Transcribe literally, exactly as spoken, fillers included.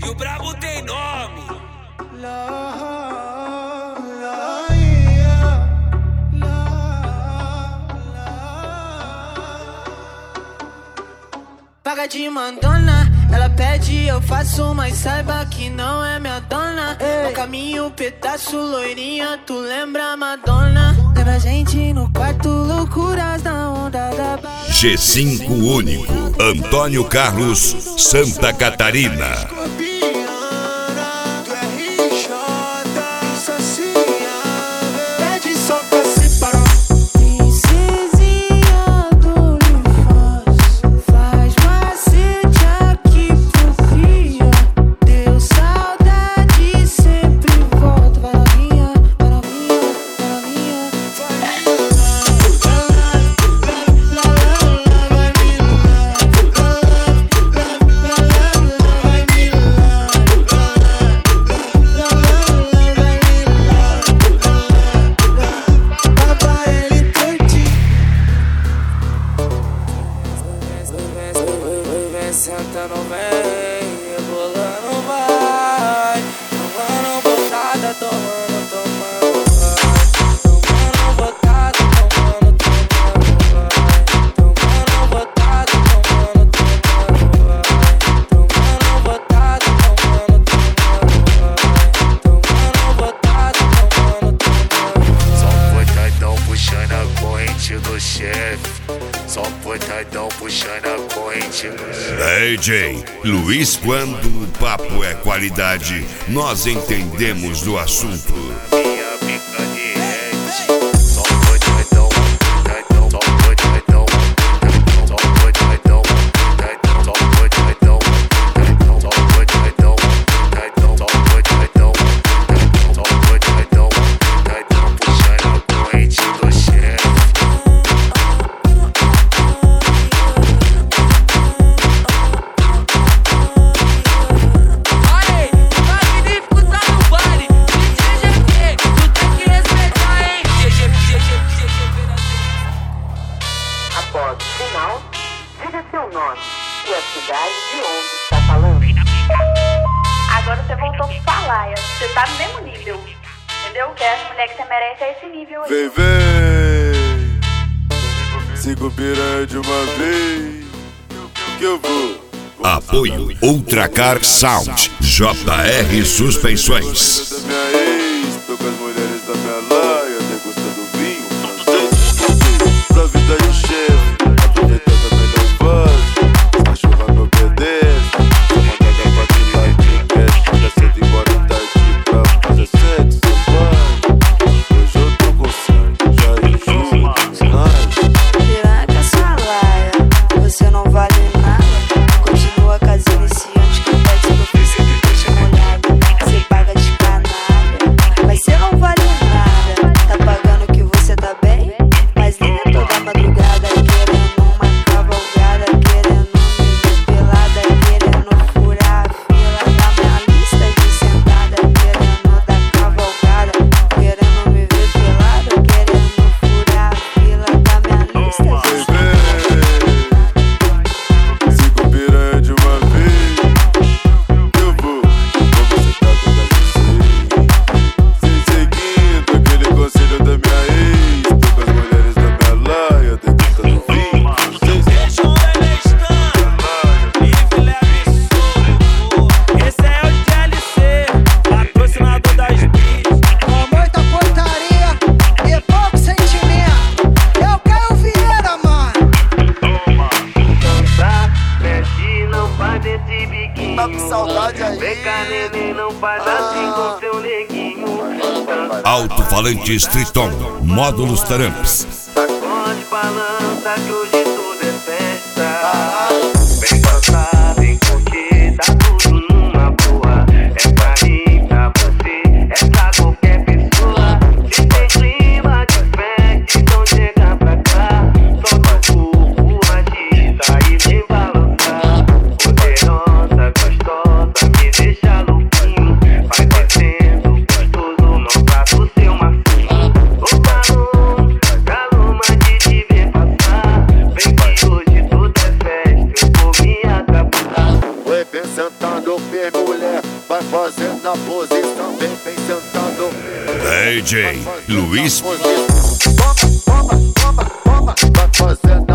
o brabo tem nome. Paga de mandona, ela pede, eu faço, mas saiba que não é minha dona. No caminho, pedaço, loirinha, tu lembra Madonna? Lembra a gente no quarto, loucuras da onda da bala. G cinco único, Antônio Carlos, Santa Catarina. Senta não vem, rebolando vai, tomando botada, tomando, tomando vai, tomando botada, tomando, tomando vai, tomando botada, tomando, tomando vai, tomando botada, tomando, tomando vai, tomando botada, tomando, tomando vai. Só botadão puxando a corrente do chefe. Só botadão puxando a corrente do chefe. D J Luiz, quando o papo é qualidade, nós entendemos do assunto. Minha bica derrete. Só botadão, botadão, só botadão, botadão, só botadão, botadão, só botadão, botadão, só botadão, botadão, só botadão, botadão, só botadão, botadão, puxando a corrente do chefe. Após o sinal, diga seu nome e a cidade de onde está falando. Agora você voltou pro Palaia. Você tá no mesmo nível. Entendeu? Que as mulheres que você merece é esse nível aí. Vem, vem, cinco piranha de uma vez, que eu vou. Apoio Ultracar Sound, J R Suspensões. Da minha ex, tô com as mulheres da minha laia, degustando vinho francês. Pra vida de chefe, aproveitando a melhor fase. Cachorra me obedece, sou mandada pra de lá e de peste. Já cedo embora tarde pra fazer sexo, vai. Hoje eu tô com sangue, já enjoo, ai. Piranha com a sua laia, você não vale nada. Continua com as iniciantes que pede seu ofício que deixa molhado. Você paga de canalha, mas você não vale nada. Tá pagando que você tá bem, mas liga toda madrugada querendo uma cavalgada, querendo me ver pelada, querendo furar a fila da minha lista de sentada, querendo dar cavalgada, querendo me ver pelada, querendo furar a fila da minha lista de sentada. Cinco piranha de uma vez, eu vou, vou sentar toda vocês. Sem seguindo aquele conselho da minha ex, tô com as mulheres da minha laia, degustando vinho francês. Livre, leve e solto. Esse é o D L C, patrocinador das beats. Com muita portaria e pouco sentimento. Eu quero Vieira, mano. Dançar, mexe, não faz esse biquinho. Tá com saudade aí? Vem cá, neném, não faz assim com seu neguinho. Alto-falante Triton, módulos Taramps. Sacode, balança, que hoje tudo é festa. Vem dançar, vem curtir, tá tudo numa boa. É pra mim, pra você, é pra qualquer pessoa. Se tem clima de festa, então chega pra cá. Solta o corpo, agita e vem balançar. Poderosa, gostosa, me deixa louquinho. Vai descendo, gostoso, não trato o seu macio. Ô calor, calor, mas de te ver passar. fazendo a posição, vem, vem sentando. D J Luiz. Toma, toma, toma, toma, vai fazendo